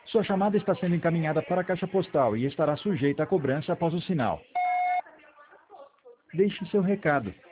Sua chamada está sendo encaminhada para a caixa postal e estará sujeita a cobrança após o sinal. Deixe seu recado.